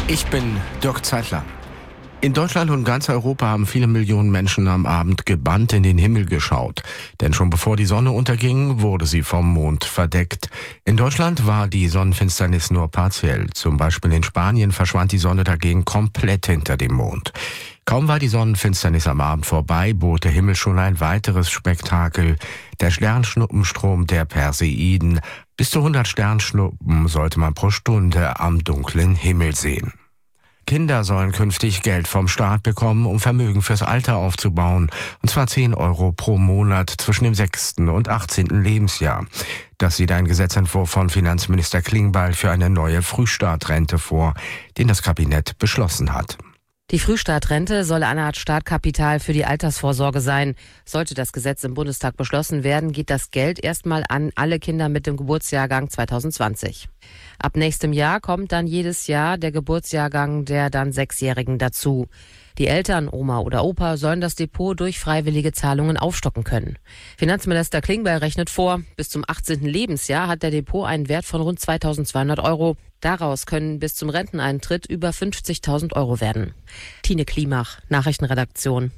Ich bin Dirk Zeitler. In Deutschland und ganz Europa haben viele Millionen Menschen am Abend gebannt in den Himmel geschaut. Denn schon bevor die Sonne unterging, wurde sie vom Mond verdeckt. In Deutschland war die Sonnenfinsternis nur partiell. Zum Beispiel in Spanien verschwand die Sonne dagegen komplett hinter dem Mond. Kaum war die Sonnenfinsternis am Abend vorbei, bot der Himmel schon ein weiteres Spektakel. Der Sternschnuppenstrom der Perseiden. Bis zu 100 Sternschnuppen sollte man pro Stunde am dunklen Himmel sehen. Kinder sollen künftig Geld vom Staat bekommen, um Vermögen fürs Alter aufzubauen. Und zwar 10 € pro Monat zwischen dem 6. und 18. Lebensjahr. Das sieht ein Gesetzentwurf von Finanzminister Klingbeil für eine neue Frühstartrente vor, den das Kabinett beschlossen hat. Die Frühstartrente soll eine Art Startkapital für die Altersvorsorge sein. Sollte das Gesetz im Bundestag beschlossen werden, geht das Geld erstmal an alle Kinder mit dem Geburtsjahrgang 2020. Ab nächstem Jahr kommt dann jedes Jahr der Geburtsjahrgang der dann 6-Jährigen dazu. Die Eltern, Oma oder Opa, sollen das Depot durch freiwillige Zahlungen aufstocken können. Finanzminister Klingbeil rechnet vor, bis zum 18. Lebensjahr hat der Depot einen Wert von rund 2.200 €. Daraus können bis zum Renteneintritt über 50.000 € werden. Tine Klimach, Nachrichtenredaktion.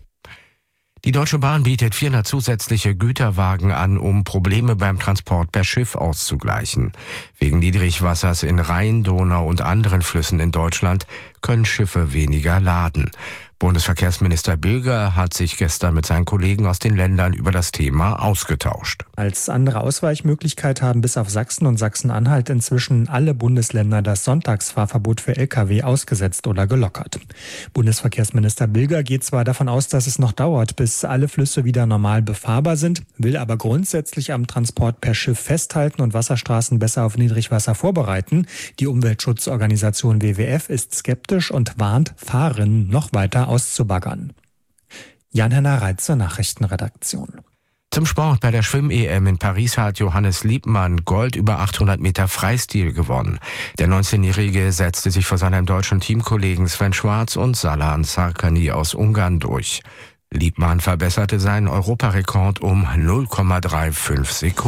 Die Deutsche Bahn bietet 400 zusätzliche Güterwagen an, um Probleme beim Transport per Schiff auszugleichen. Wegen Niedrigwassers in Rhein, Donau und anderen Flüssen in Deutschland können Schiffe weniger laden. Bundesverkehrsminister Bilger hat sich gestern mit seinen Kollegen aus den Ländern über das Thema ausgetauscht. Als andere Ausweichmöglichkeit haben bis auf Sachsen und Sachsen-Anhalt inzwischen alle Bundesländer das Sonntagsfahrverbot für Lkw ausgesetzt oder gelockert. Bundesverkehrsminister Bilger geht zwar davon aus, dass es noch dauert, bis alle Flüsse wieder normal befahrbar sind, will aber grundsätzlich am Transport per Schiff festhalten und Wasserstraßen besser auf Niedrigwasser vorbereiten. Die Umweltschutzorganisation WWF ist skeptisch und warnt, Fahrerinnen noch weiter auszubaggern. Jan-Henner Reitz zur Nachrichtenredaktion. Zum Sport. Bei der Schwimm-EM in Paris hat Johannes Liebmann Gold über 800 Meter Freistil gewonnen. Der 19-Jährige setzte sich vor seinem deutschen Teamkollegen Sven Schwarz und Salan Sarkani aus Ungarn durch. Liebmann verbesserte seinen Europarekord um 0,35 Sekunden.